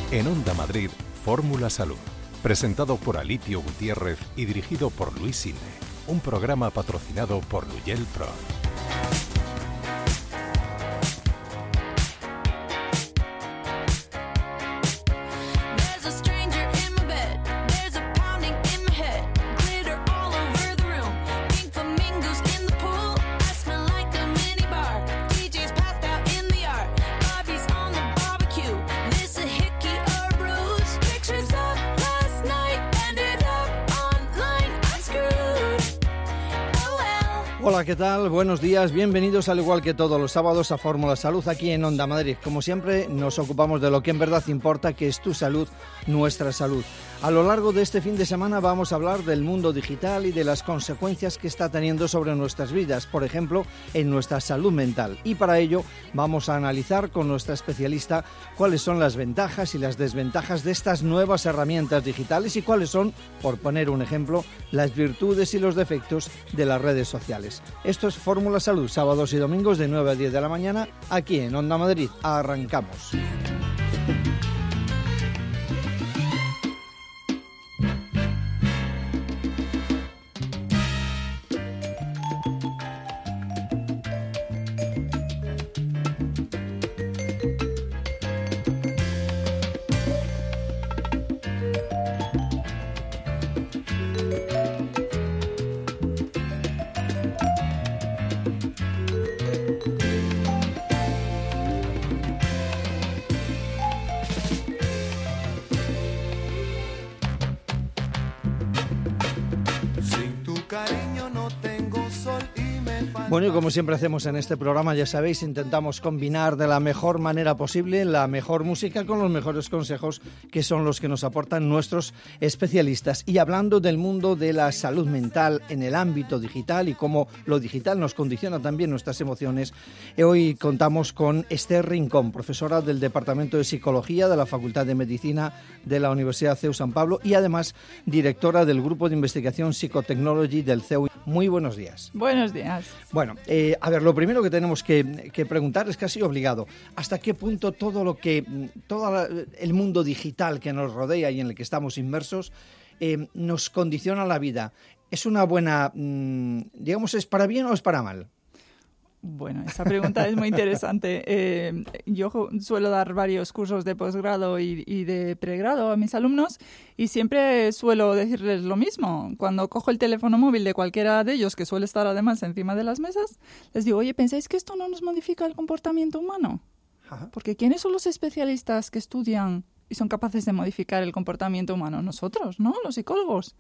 En Onda Madrid, Fórmula Salud. Presentado por Alipio Gutiérrez y dirigido por Luis Sine. Un programa patrocinado por Luyel Pro. Hola, ¿qué tal? Buenos días, bienvenidos al igual que todos los sábados a Fórmula Salud aquí en Onda Madrid. Como siempre nos ocupamos de lo que en verdad importa, que es tu salud, nuestra salud. A lo largo de este fin de semana vamos a hablar del mundo digital y de las consecuencias que está teniendo sobre nuestras vidas, por ejemplo, en nuestra salud mental. Y para ello vamos a analizar con nuestra especialista cuáles son las ventajas y las desventajas de estas nuevas herramientas digitales y cuáles son, por poner un ejemplo, las virtudes y los defectos de las redes sociales. Esto es Fórmula Salud, sábados y domingos de 9 a 10 de la mañana, aquí en Onda Madrid. Arrancamos. Bueno, y como siempre hacemos en este programa, ya sabéis, intentamos combinar de la mejor manera posible la mejor música con los mejores consejos, que son los que nos aportan nuestros especialistas. Y hablando del mundo de la salud mental en el ámbito digital y cómo lo digital nos condiciona también nuestras emociones, hoy contamos con Esther Rincón, profesora del Departamento de Psicología de la Facultad de Medicina de la Universidad CEU San Pablo y además directora del Grupo de Investigación Psychotechnology del CEU. Muy buenos días. Buenos días. Bueno, a ver, lo primero que tenemos que preguntar es casi obligado. ¿Hasta qué punto todo el mundo digital que nos rodea y en el que estamos inmersos nos condiciona la vida? ¿Es una buena, digamos, es para bien o es para mal? Bueno, esa pregunta es muy interesante. Yo suelo dar varios cursos de posgrado y de pregrado a mis alumnos y siempre suelo decirles lo mismo. Cuando cojo el teléfono móvil de cualquiera de ellos, que suele estar además encima de las mesas, les digo, oye, ¿pensáis que esto no nos modifica el comportamiento humano? Porque ¿quiénes son los especialistas que estudian y son capaces de modificar el comportamiento humano? Nosotros, ¿no? Los psicólogos.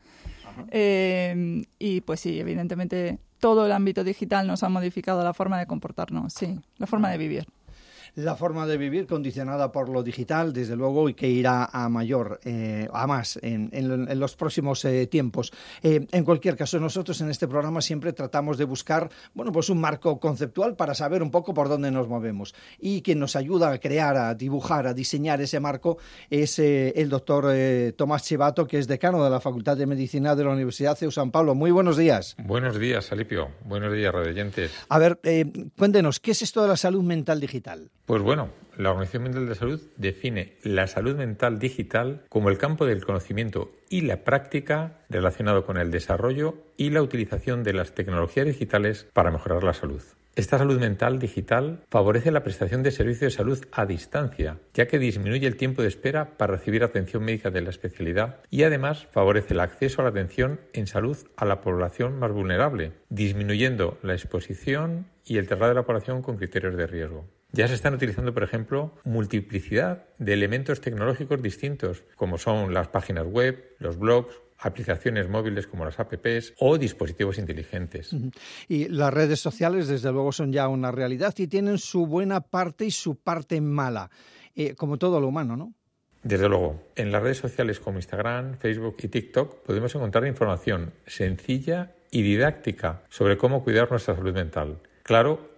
Y pues sí, evidentemente todo el ámbito digital nos ha modificado la forma de comportarnos, sí, la forma de vivir. La forma de vivir condicionada por lo digital, desde luego, y que irá a mayor, a más en los próximos tiempos. En cualquier caso, nosotros en este programa siempre tratamos de buscar, bueno, pues un marco conceptual para saber un poco por dónde nos movemos. Y quien nos ayuda a crear, a dibujar, a diseñar ese marco es el doctor Tomás Chivato, que es decano de la Facultad de Medicina de la Universidad CEU San Pablo. Muy buenos días. Buenos días, Alipio. Buenos días, radioyentes. A ver, cuéntenos, ¿qué es esto de la salud mental digital? Pues bueno, la Organización Mundial de la Salud define la salud mental digital como el campo del conocimiento y la práctica relacionado con el desarrollo y la utilización de las tecnologías digitales para mejorar la salud. Esta salud mental digital favorece la prestación de servicios de salud a distancia, ya que disminuye el tiempo de espera para recibir atención médica de la especialidad y además favorece el acceso a la atención en salud a la población más vulnerable, disminuyendo la exposición y el traslado de la población con criterios de riesgo. Ya se están utilizando, por ejemplo, multiplicidad de elementos tecnológicos distintos, como son las páginas web, los blogs, aplicaciones móviles como las apps o dispositivos inteligentes. Y las redes sociales, desde luego, son ya una realidad y tienen su buena parte y su parte mala, como todo lo humano, ¿no? Desde luego, en las redes sociales como Instagram, Facebook y TikTok podemos encontrar información sencilla y didáctica sobre cómo cuidar nuestra salud mental. Claro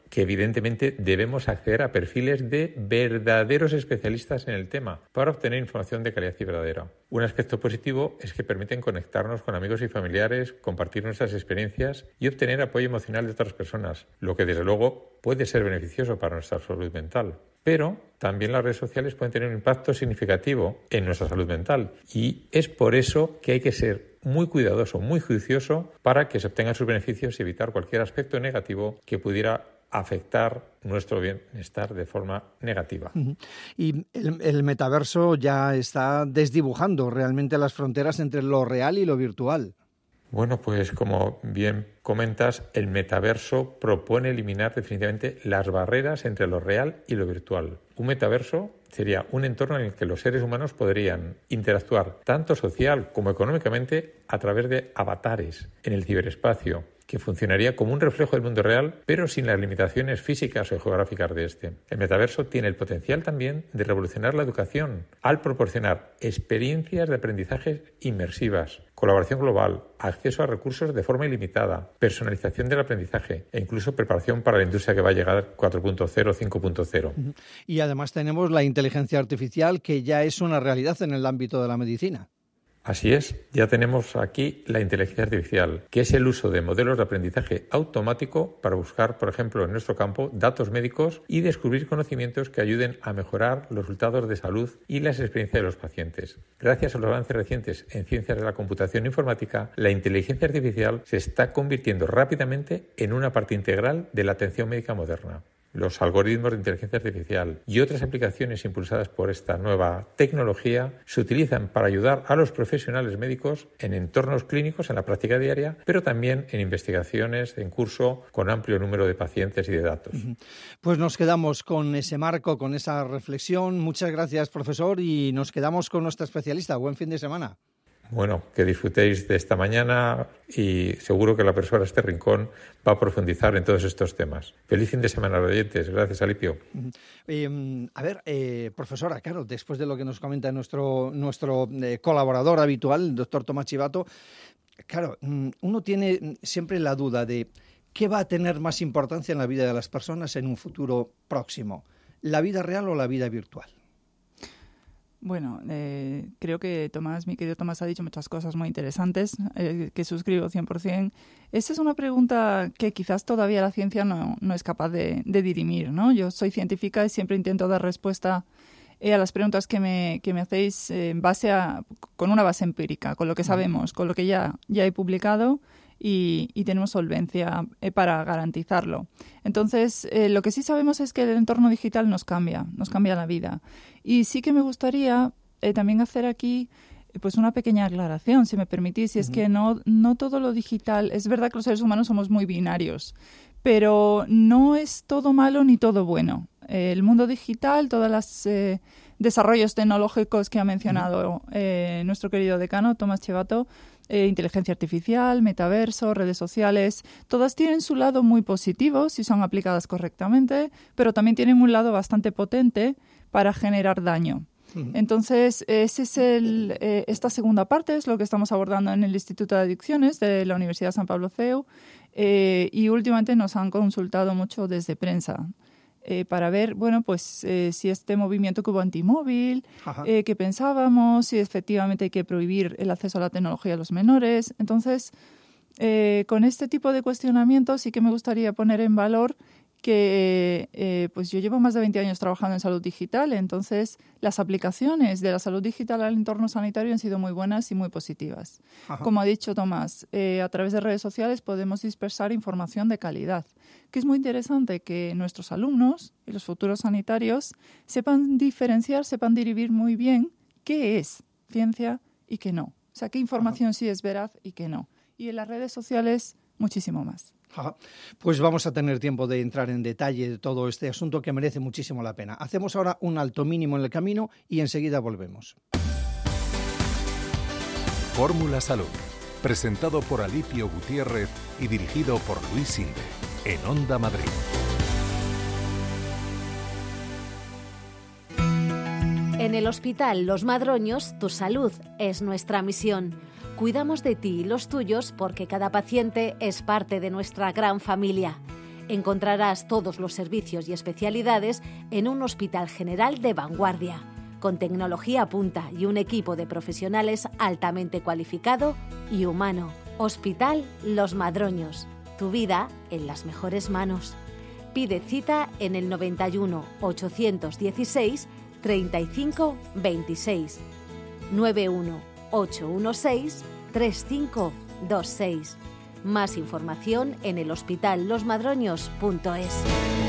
que evidentemente debemos acceder a perfiles de verdaderos especialistas en el tema para obtener información de calidad y verdadera. Un aspecto positivo es que permiten conectarnos con amigos y familiares, compartir nuestras experiencias y obtener apoyo emocional de otras personas, lo que desde luego puede ser beneficioso para nuestra salud mental. Pero también las redes sociales pueden tener un impacto significativo en nuestra salud mental y es por eso que hay que ser muy cuidadoso, muy juicioso para que se obtengan sus beneficios y evitar cualquier aspecto negativo que pudiera afectar nuestro bienestar de forma negativa. Y el metaverso ya está desdibujando realmente las fronteras entre lo real y lo virtual. Bueno, pues como bien comentas, el metaverso propone eliminar definitivamente las barreras entre lo real y lo virtual. Un metaverso sería un entorno en el que los seres humanos podrían interactuar tanto social como económicamente a través de avatares en el ciberespacio, que funcionaría como un reflejo del mundo real, pero sin las limitaciones físicas o geográficas de este. El metaverso tiene el potencial también de revolucionar la educación al proporcionar experiencias de aprendizaje inmersivas, colaboración global, acceso a recursos de forma ilimitada, personalización del aprendizaje e incluso preparación para la industria que va a llegar 4.0, 5.0. Y además tenemos la inteligencia artificial, que ya es una realidad en el ámbito de la medicina. Así es, ya tenemos aquí la inteligencia artificial, que es el uso de modelos de aprendizaje automático para buscar, por ejemplo, en nuestro campo, datos médicos y descubrir conocimientos que ayuden a mejorar los resultados de salud y las experiencias de los pacientes. Gracias a los avances recientes en ciencias de la computación e informática, la inteligencia artificial se está convirtiendo rápidamente en una parte integral de la atención médica moderna. Los algoritmos de inteligencia artificial y otras aplicaciones impulsadas por esta nueva tecnología se utilizan para ayudar a los profesionales médicos en entornos clínicos en la práctica diaria, pero también en investigaciones en curso con amplio número de pacientes y de datos. Pues nos quedamos con ese marco, con esa reflexión. Muchas gracias, profesor, y nos quedamos con nuestra especialista. Buen fin de semana. Bueno, que disfrutéis de esta mañana y seguro que la profesora Esther Rincón va a profundizar en todos estos temas. Feliz fin de semana, oyentes. Gracias, Alipio. Profesora, claro, después de lo que nos comenta nuestro colaborador habitual, el doctor Tomás Chivato, claro, uno tiene siempre la duda de qué va a tener más importancia en la vida de las personas en un futuro próximo, la vida real o la vida virtual. Bueno, creo que mi querido Tomás ha dicho muchas cosas muy interesantes que suscribo 100%. Esa es una pregunta que quizás todavía la ciencia no es capaz de dirimir, ¿no? Yo soy científica y siempre intento dar respuesta a las preguntas que me hacéis con una base empírica, con lo que sabemos, con lo que ya he publicado y tenemos solvencia para garantizarlo. Entonces, lo que sí sabemos es que el entorno digital nos cambia la vida. Y sí que me gustaría también hacer aquí pues una pequeña aclaración, si me permitís, y es que no todo lo digital, es verdad que los seres humanos somos muy binarios, pero no es todo malo ni todo bueno. El mundo digital, todos los desarrollos tecnológicos que ha mencionado nuestro querido decano, Tomás Chivato, inteligencia artificial, metaverso, redes sociales, todas tienen su lado muy positivo si son aplicadas correctamente, pero también tienen un lado bastante potente para generar daño. Entonces, ese es esta segunda parte es lo que estamos abordando en el Instituto de Adicciones de la Universidad San Pablo CEU y últimamente nos han consultado mucho desde prensa para ver, bueno, pues si este movimiento que hubo antimóvil, qué pensábamos, si efectivamente hay que prohibir el acceso a la tecnología a los menores. Entonces, con este tipo de cuestionamientos sí que me gustaría poner en valor que pues yo llevo más de 20 años trabajando en salud digital, entonces las aplicaciones de la salud digital al entorno sanitario han sido muy buenas y muy positivas. Como ha dicho Tomás, a través de redes sociales podemos dispersar información de calidad, que es muy interesante que nuestros alumnos y los futuros sanitarios sepan diferenciar, sepan dirimir muy bien qué es ciencia y qué no. O sea, qué información sí es veraz y qué no. Y en las redes sociales, muchísimo más. Pues vamos a tener tiempo de entrar en detalle de todo este asunto que merece muchísimo la pena. Hacemos ahora un alto mínimo en el camino y enseguida volvemos. Fórmula Salud, presentado por Alipio Gutiérrez y dirigido por Luis Sinde, en Onda Madrid. En el Hospital Los Madroños, tu salud es nuestra misión. Cuidamos de ti y los tuyos porque cada paciente es parte de nuestra gran familia. Encontrarás todos los servicios y especialidades en un hospital general de vanguardia, con tecnología punta y un equipo de profesionales altamente cualificado y humano. Hospital Los Madroños. Tu vida en las mejores manos. Pide cita en el 91 816 35 26 91 816 3526. Más información en el hospitallosmadroños.es.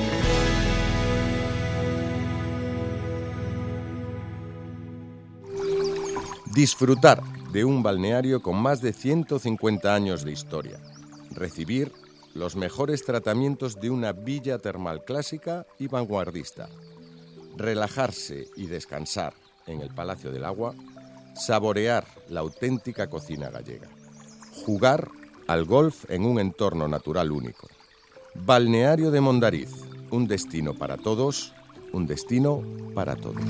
Disfrutar de un balneario con más de 150 años de historia. Recibir los mejores tratamientos de una villa termal clásica y vanguardista. Relajarse y descansar en el Palacio del Agua. Saborear la auténtica cocina gallega. Jugar al golf en un entorno natural único. Balneario de Mondariz, un destino para todos, un destino para todos.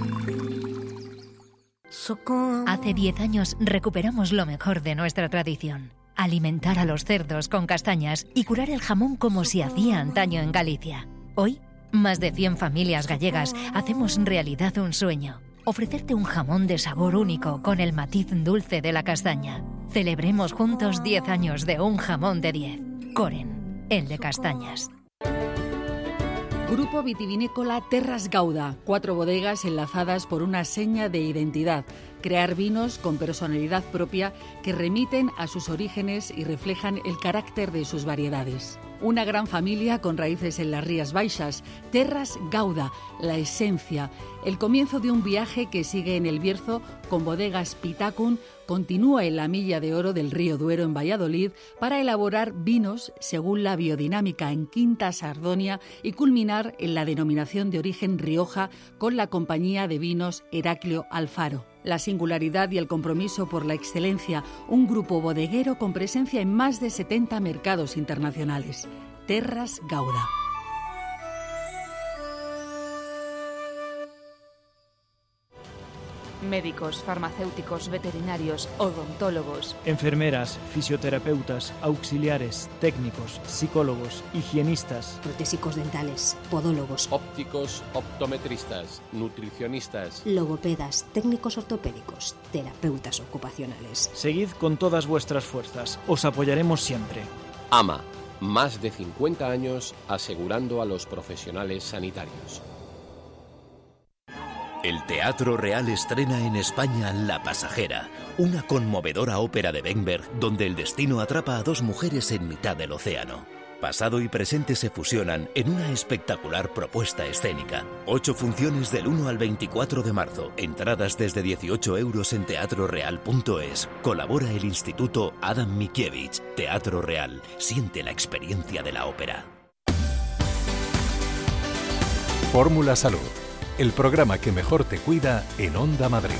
Hace 10 años recuperamos lo mejor de nuestra tradición. Alimentar a los cerdos con castañas y curar el jamón como se hacía antaño en Galicia. Hoy, más de 100 familias gallegas hacemos realidad un sueño. Ofrecerte un jamón de sabor único con el matiz dulce de la castaña. Celebremos juntos 10 años de un jamón de 10. Coren, el de castañas. Grupo vitivinícola Terras Gauda, 4 bodegas enlazadas por una seña de identidad. Crear vinos con personalidad propia que remiten a sus orígenes y reflejan el carácter de sus variedades. Una gran familia con raíces en las Rías Baixas. Terras Gauda, la esencia. El comienzo de un viaje que sigue en el Bierzo con bodegas Pitacun, continúa en la Milla de Oro del Río Duero en Valladolid para elaborar vinos según la biodinámica en Quinta Sardonia y culminar en la denominación de origen Rioja con la compañía de vinos Heraclio Alfaro. La singularidad y el compromiso por la excelencia, un grupo bodeguero con presencia en más de 70 mercados internacionales. Terras Gauda. Médicos, farmacéuticos, veterinarios, odontólogos, enfermeras, fisioterapeutas, auxiliares, técnicos, psicólogos, higienistas, protésicos dentales, podólogos, ópticos, optometristas, nutricionistas, logopedas, técnicos ortopédicos, terapeutas ocupacionales. Seguid con todas vuestras fuerzas, os apoyaremos siempre. AMA, más de 50 años asegurando a los profesionales sanitarios. El Teatro Real estrena en España La Pasajera, una conmovedora ópera de Wegberg donde el destino atrapa a 2 mujeres en mitad del océano. Pasado y presente se fusionan en una espectacular propuesta escénica. 8 funciones del 1 al 24 de marzo. Entradas desde 18 € en teatroreal.es. Colabora el Instituto Adam Mickiewicz. Teatro Real. Siente la experiencia de la ópera. Fórmula Salud. El programa que mejor te cuida en Onda Madrid.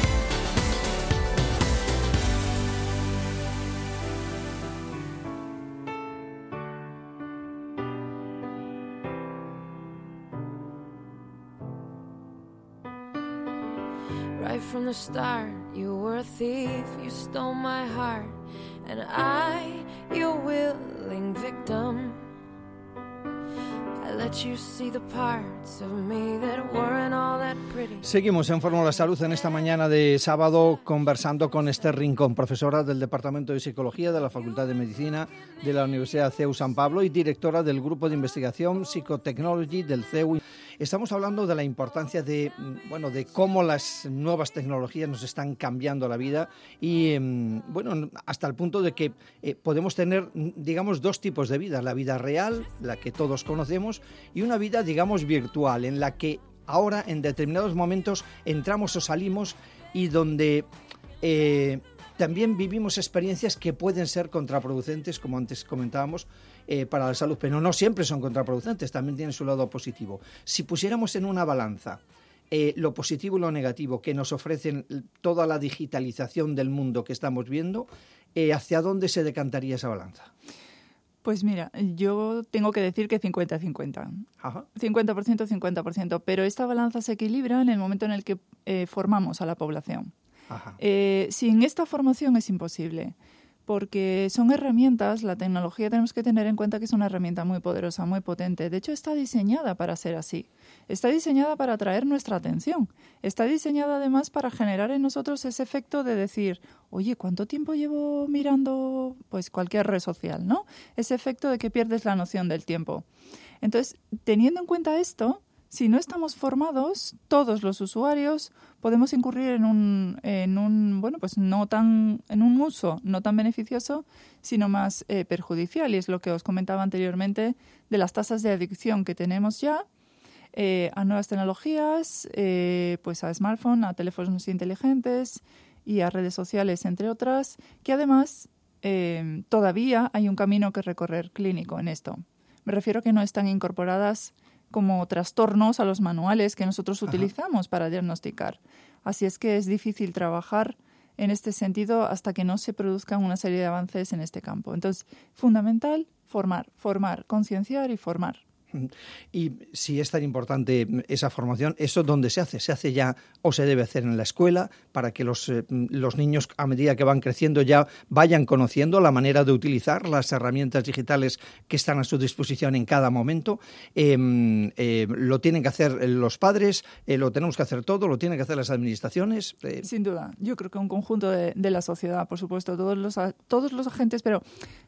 Right from the start, you were a thief, you stole my heart, and I, your willing victim. Seguimos en Fórmula Salud en esta mañana de sábado conversando con Esther Rincón, profesora del Departamento de Psicología de la Facultad de Medicina de la Universidad CEU San Pablo y directora del Grupo de Investigación Psychotechnology del CEU. Estamos hablando de la importancia de cómo las nuevas tecnologías nos están cambiando la vida y hasta el punto de que podemos tener, digamos, 2 tipos de vida: la vida real, la que todos conocemos, y una vida, digamos, virtual, en la que ahora en determinados momentos entramos o salimos y donde también vivimos experiencias que pueden ser contraproducentes, como antes comentábamos, para la salud, pero no siempre son contraproducentes, también tienen su lado positivo. Si pusiéramos en una balanza lo positivo y lo negativo que nos ofrecen toda la digitalización del mundo que estamos viendo, ¿hacia dónde se decantaría esa balanza? Pues mira, yo tengo que decir que 50-50. Ajá. 50%, 50%. Pero esta balanza se equilibra en el momento en el que formamos a la población. Ajá. Sin esta formación es imposible. porque son herramientas, la tecnología tenemos que tener en cuenta que es una herramienta muy poderosa, muy potente. De hecho, está diseñada para ser así. Está diseñada para atraer nuestra atención. Está diseñada además para generar en nosotros ese efecto de decir, oye, ¿cuánto tiempo llevo mirando pues cualquier red social, ¿no? Ese efecto de que pierdes la noción del tiempo. Entonces, teniendo en cuenta esto, si no estamos formados, todos los usuarios podemos incurrir en un uso no tan beneficioso, sino más perjudicial. Y es lo que os comentaba anteriormente de las tasas de adicción que tenemos ya a nuevas tecnologías, pues a smartphones, a teléfonos inteligentes y a redes sociales, entre otras, que además todavía hay un camino que recorrer clínico en esto. Me refiero a que no están incorporadas como trastornos a los manuales que nosotros utilizamos para diagnosticar. Así es que es difícil trabajar en este sentido hasta que no se produzcan una serie de avances en este campo. Entonces, fundamental, formar, concienciar y formar. Y si es tan importante esa formación, ¿eso dónde se hace? ¿Se hace ya o se debe hacer en la escuela para que los niños, a medida que van creciendo, ya vayan conociendo la manera de utilizar las herramientas digitales que están a su disposición en cada momento? ¿Lo tienen que hacer los padres? ¿Lo tenemos que hacer todo? ¿Lo tienen que hacer las administraciones? Sin duda. Yo creo que un conjunto de la sociedad, por supuesto, todos los agentes, pero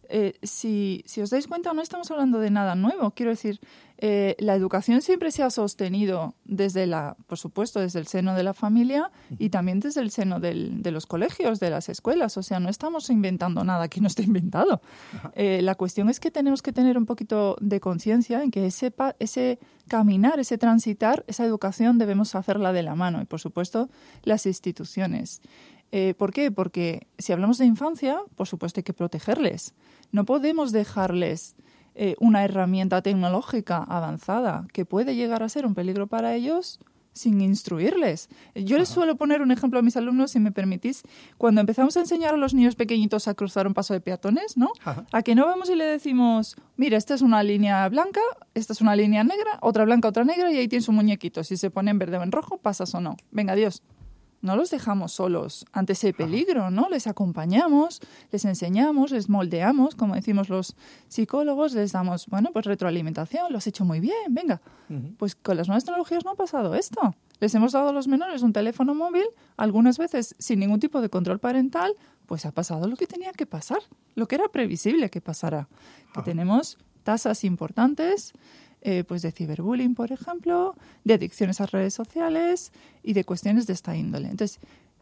si os dais cuenta, no estamos hablando de nada nuevo. Quiero decir, la educación siempre se ha sostenido por supuesto, desde el seno de la familia y también desde el seno de los colegios, de las escuelas. O sea, no estamos inventando nada que no esté inventado. La cuestión es que tenemos que tener un poquito de conciencia en que ese caminar, ese transitar, esa educación debemos hacerla de la mano y, por supuesto, las instituciones. ¿Por qué? Porque si hablamos de infancia, por supuesto hay que protegerles. No podemos dejarles una herramienta tecnológica avanzada que puede llegar a ser un peligro para ellos sin instruirles. Yo les suelo poner un ejemplo a mis alumnos, si me permitís. Cuando empezamos a enseñar a los niños pequeñitos a cruzar un paso de peatones, ¿no? A que no vamos y le decimos, mira, esta es una línea blanca, esta es una línea negra, otra blanca, otra negra, y ahí tienes un muñequito. Si se pone en verde o en rojo, pasas o no. Venga, adiós. No los dejamos solos ante ese peligro, ¿no? Les acompañamos, les enseñamos, les moldeamos, como decimos los psicólogos, les damos, pues retroalimentación, lo has hecho muy bien, venga. Pues con las nuevas tecnologías no ha pasado esto. Les hemos dado a los menores un teléfono móvil, algunas veces sin ningún tipo de control parental, pues ha pasado lo que tenía que pasar, lo que era previsible que pasara. Que tenemos tasas importantes, pues de ciberbullying, por ejemplo, de adicciones a redes sociales y de cuestiones de esta índole. Entonces,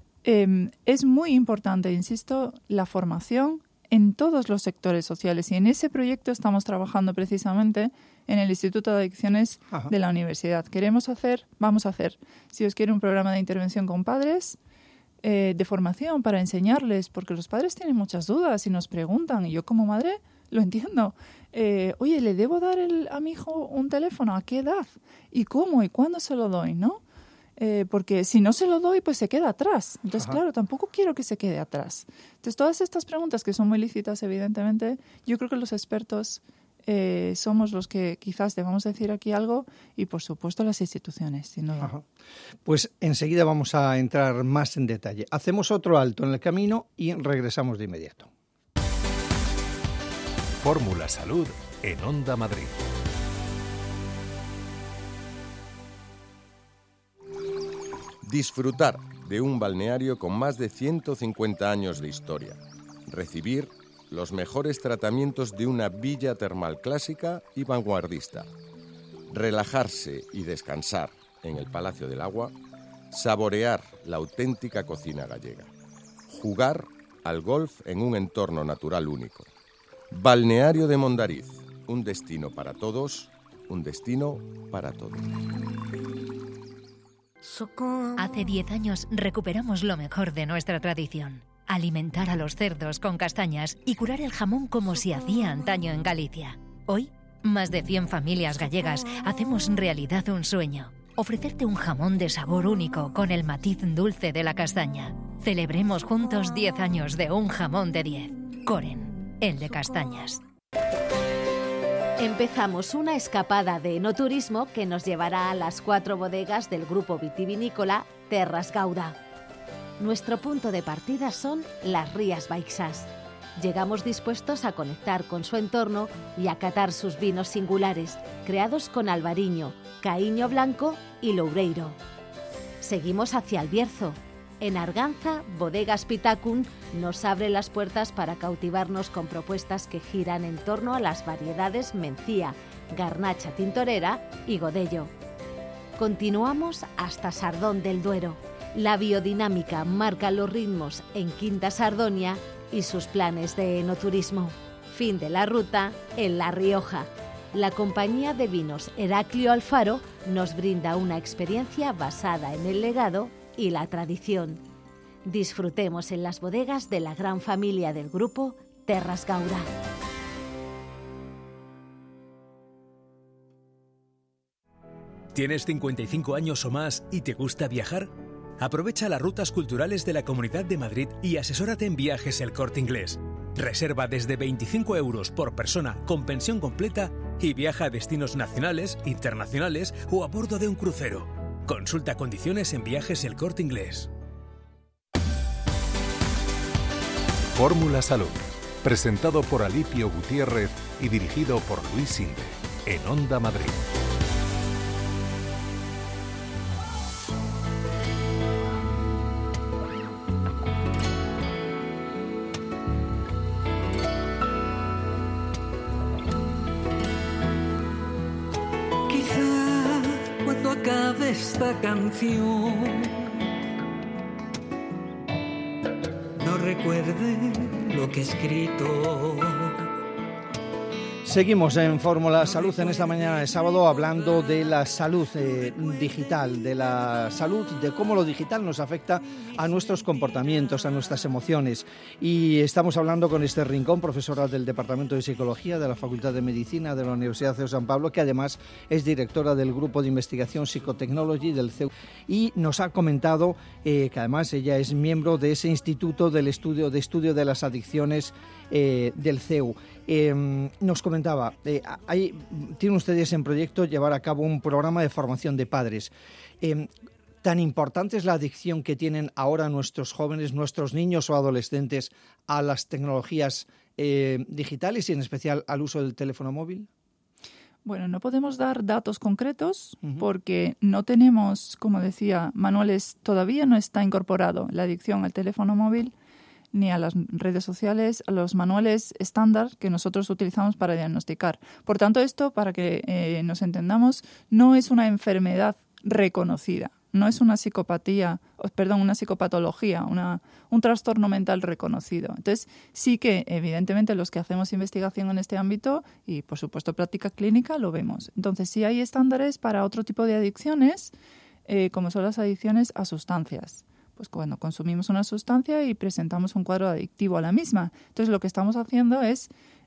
es muy importante, insisto, la formación en todos los sectores sociales y en ese proyecto estamos trabajando precisamente en el Instituto de Adicciones de la Universidad. Vamos a hacer, si os quiere, un programa de intervención con padres, de formación para enseñarles, porque los padres tienen muchas dudas y nos preguntan, y yo como madre lo entiendo. Oye, ¿le debo dar a mi hijo un teléfono? ¿A qué edad? ¿Y cómo? ¿Y cuándo se lo doy? ¿No? Porque si no se lo doy, pues se queda atrás. Entonces, claro, tampoco quiero que se quede atrás. Entonces, todas estas preguntas que son muy lícitas, evidentemente, yo creo que los expertos somos los que quizás debamos decir aquí algo y, por supuesto, las instituciones, sin duda. Pues enseguida vamos a entrar más en detalle. Hacemos otro alto en el camino y regresamos de inmediato. Fórmula Salud en Onda Madrid. Disfrutar de un balneario con más de 150 años de historia. Recibir los mejores tratamientos de una villa termal clásica y vanguardista. Relajarse y descansar en el Palacio del Agua. Saborear la auténtica cocina gallega. Jugar al golf en un entorno natural único. Balneario de Mondariz, un destino para todos, un destino para todos. Hace 10 años recuperamos lo mejor de nuestra tradición. Alimentar a los cerdos con castañas y curar el jamón como se hacía antaño en Galicia. Hoy, más de 100 familias gallegas hacemos realidad un sueño. Ofrecerte un jamón de sabor único con el matiz dulce de la castaña. Celebremos juntos 10 años de un jamón de 10. Coren, el de castañas. Empezamos una escapada de enoturismo que nos llevará a las 4 bodegas del grupo vitivinícola Terras Gauda. Nuestro punto de partida son las Rías Baixas. Llegamos dispuestos a conectar con su entorno y a catar sus vinos singulares, creados con Albariño, Caíño Blanco y Loureiro. Seguimos hacia el Bierzo. En Arganza, Bodegas Pitacun nos abre las puertas para cautivarnos con propuestas que giran en torno a las variedades Mencía, Garnacha Tintorera y Godello. Continuamos hasta Sardón del Duero. La biodinámica marca los ritmos en Quinta Sardonia y sus planes de enoturismo. Fin de la ruta en La Rioja. La compañía de vinos Heraclio Alfaro nos brinda una experiencia basada en el legado y la tradición. Disfrutemos en las bodegas de la gran familia del grupo Terras Gaura. ¿Tienes 55 años o más y te gusta viajar? Aprovecha las rutas culturales de la Comunidad de Madrid y asesórate en Viajes El Corte Inglés. Reserva desde 25 € por persona con pensión completa y viaja a destinos nacionales, internacionales o a bordo de un crucero. Consulta condiciones en Viajes El Corte Inglés. Fórmula Salud, presentado por Alipio Gutiérrez y dirigido por Luis Sinde, en Onda Madrid. Esta canción no recuerde lo que he escrito. Seguimos en Fórmula Salud en esta mañana de sábado hablando de la salud digital, de la salud, de cómo lo digital nos afecta a nuestros comportamientos, a nuestras emociones. Y estamos hablando con Esther Rincón, profesora del Departamento de Psicología de la Facultad de Medicina de la Universidad CEU San Pablo, que además es directora del Grupo de Investigación Psychotechnology del CEU. Y nos ha comentado que además ella es miembro de ese Instituto del Estudio de las Adicciones del CEU. Nos comentaba, tienen ustedes en proyecto llevar a cabo un programa de formación de padres. ¿Tan importante es la adicción que tienen ahora nuestros jóvenes, nuestros niños o adolescentes a las tecnologías digitales y en especial al uso del teléfono móvil? Bueno, no podemos dar datos concretos porque no tenemos, como decía, manuales, todavía no está incorporado la adicción al teléfono móvil ni a las redes sociales, a los manuales estándar que nosotros utilizamos para diagnosticar. Por tanto, esto, para que nos entendamos, no es una enfermedad reconocida, no es una una psicopatología, un trastorno mental reconocido. Entonces, sí que, evidentemente, los que hacemos investigación en este ámbito y, por supuesto, práctica clínica, lo vemos. Entonces, sí hay estándares para otro tipo de adicciones, como son las adicciones a sustancias. Pues cuando consumimos una sustancia y presentamos un cuadro adictivo a la misma. Entonces, lo que estamos haciendo es,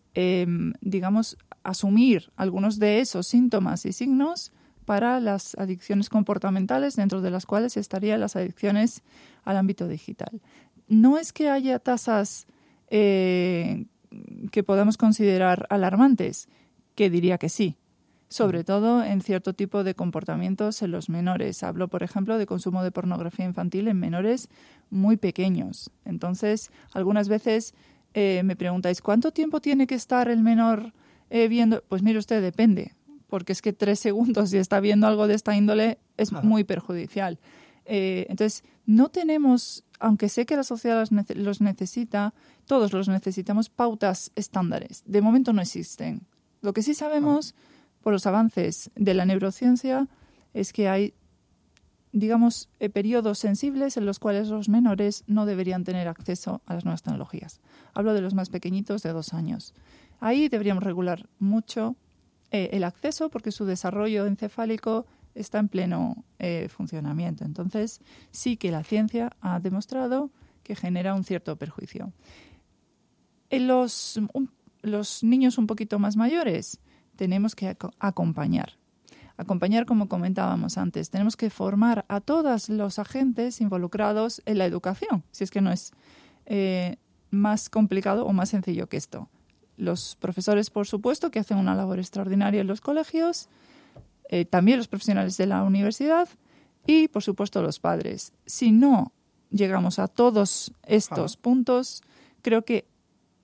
asumir algunos de esos síntomas y signos para las adicciones comportamentales, dentro de las cuales estarían las adicciones al ámbito digital. No es que haya tasas que podamos considerar alarmantes, que diría que sí. Sobre todo en cierto tipo de comportamientos en los menores. Hablo, por ejemplo, de consumo de pornografía infantil en menores muy pequeños. Entonces, algunas veces me preguntáis, ¿cuánto tiempo tiene que estar el menor viendo? Pues mire usted, depende, porque es que 3 segundos si está viendo algo de esta índole es muy perjudicial. Entonces, no tenemos, aunque sé que la sociedad los necesita, todos los necesitamos, pautas estándares. De momento no existen. Lo que sí sabemos por los avances de la neurociencia es que hay, periodos sensibles en los cuales los menores no deberían tener acceso a las nuevas tecnologías. Hablo de los más pequeñitos de 2 años. Ahí deberíamos regular mucho el acceso porque su desarrollo encefálico está en pleno funcionamiento. Entonces, sí que la ciencia ha demostrado que genera un cierto perjuicio. En los niños un poquito más mayores, tenemos que acompañar. Acompañar, como comentábamos antes. Tenemos que formar a todos los agentes involucrados en la educación, si es que no es más complicado o más sencillo que esto. Los profesores, por supuesto, que hacen una labor extraordinaria en los colegios, también los profesionales de la universidad y, por supuesto, los padres. Si no llegamos a todos estos puntos, creo que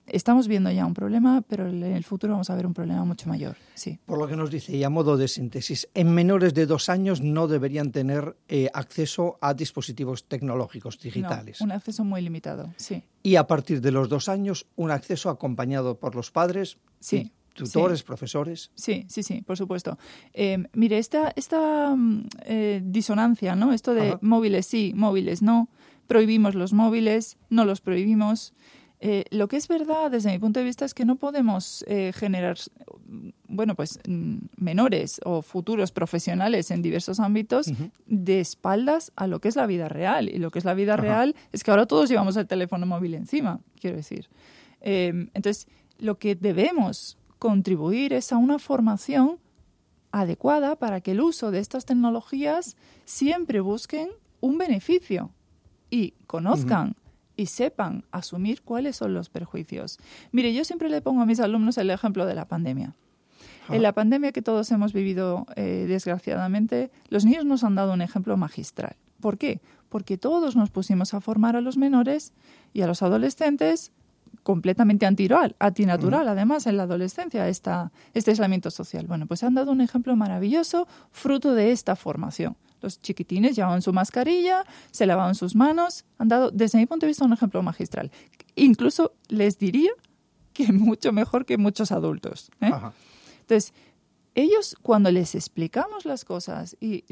estamos viendo ya un problema, pero en el futuro vamos a ver un problema mucho mayor. Sí. Por lo que nos dice, y a modo de síntesis, en menores de 2 años no deberían tener acceso a dispositivos tecnológicos digitales. No, un acceso muy limitado, sí. Y a partir de los 2 años, un acceso acompañado por los padres, sí, tutores, profesores. Sí, por supuesto. Mire, esta disonancia, ¿no? Esto de móviles sí, móviles no, prohibimos los móviles, no los prohibimos. Lo que es verdad, desde mi punto de vista, es que no podemos generar, menores o futuros profesionales en diversos ámbitos de espaldas a lo que es la vida real. Y lo que es la vida real es que ahora todos llevamos el teléfono móvil encima, quiero decir. Entonces, lo que debemos contribuir es a una formación adecuada para que el uso de estas tecnologías siempre busquen un beneficio y conozcan y sepan asumir cuáles son los perjuicios. Mire, yo siempre le pongo a mis alumnos el ejemplo de la pandemia. En la pandemia que todos hemos vivido, desgraciadamente, los niños nos han dado un ejemplo magistral. ¿Por qué? Porque todos nos pusimos a formar a los menores y a los adolescentes completamente antinatural, además, en la adolescencia, este aislamiento social. Bueno, pues han dado un ejemplo maravilloso fruto de esta formación. Los chiquitines llevaban su mascarilla, se lavaban sus manos, han dado, desde mi punto de vista, un ejemplo magistral. Incluso les diría que mucho mejor que muchos adultos. Entonces, ellos, cuando les explicamos las cosas y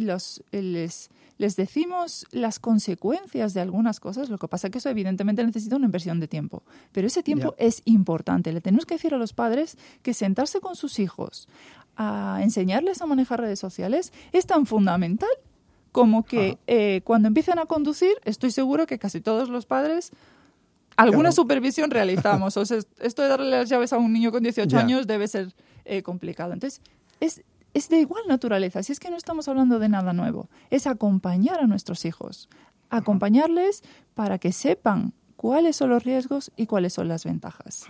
les decimos las consecuencias de algunas cosas, lo que pasa es que eso evidentemente necesita una inversión de tiempo. Pero ese tiempo es importante. Le tenemos que decir a los padres que sentarse con sus hijos a enseñarles a manejar redes sociales es tan fundamental como que cuando empiezan a conducir, estoy seguro que casi todos los padres alguna supervisión realizamos. O sea, esto de darle las llaves a un niño con 18 años debe ser complicado. Entonces, es de igual naturaleza. Si es que no estamos hablando de nada nuevo. Es acompañar a nuestros hijos. Acompañarles para que sepan cuáles son los riesgos y cuáles son las ventajas.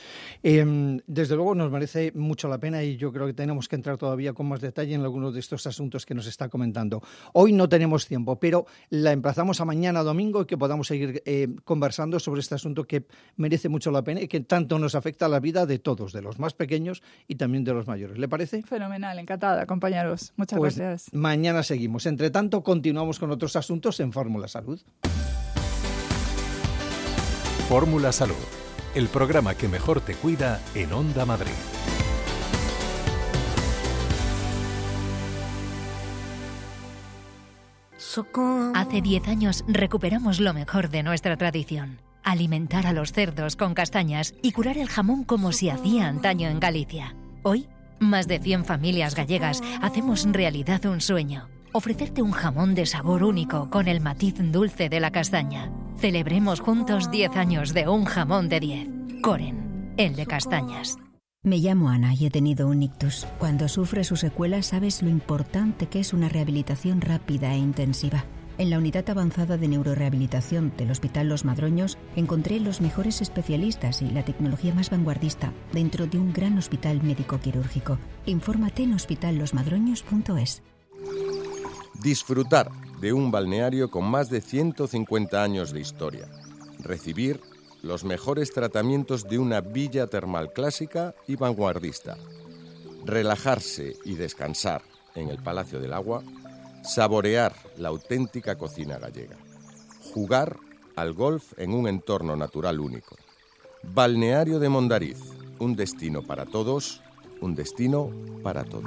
Desde luego nos merece mucho la pena y yo creo que tenemos que entrar todavía con más detalle en algunos de estos asuntos que nos está comentando. Hoy no tenemos tiempo, pero la emplazamos a mañana domingo y que podamos seguir conversando sobre este asunto que merece mucho la pena y que tanto nos afecta a la vida de todos, de los más pequeños y también de los mayores. ¿Le parece? Fenomenal, encantada de acompañaros. Muchas gracias. Mañana seguimos. Entre tanto, continuamos con otros asuntos en Fórmula Salud. Fórmula Salud, el programa que mejor te cuida en Onda Madrid. Hace 10 años recuperamos lo mejor de nuestra tradición. Alimentar a los cerdos con castañas y curar el jamón como se hacía antaño en Galicia. Hoy, más de 100 familias gallegas hacemos realidad un sueño. Ofrecerte un jamón de sabor único con el matiz dulce de la castaña. Celebremos juntos 10 años de un jamón de 10. Coren, el de castañas. Me llamo Ana y he tenido un ictus. Cuando sufres sus secuelas sabes lo importante que es una rehabilitación rápida e intensiva. En la unidad avanzada de neurorehabilitación del Hospital Los Madroños encontré los mejores especialistas y la tecnología más vanguardista dentro de un gran hospital médico-quirúrgico. Infórmate en hospitallosmadroños.es. Disfrutar de un balneario con más de 150 años de historia. Recibir los mejores tratamientos de una villa termal clásica y vanguardista. Relajarse y descansar en el Palacio del Agua. Saborear la auténtica cocina gallega. Jugar al golf en un entorno natural único. Balneario de Mondariz, un destino para todos, un destino para todos.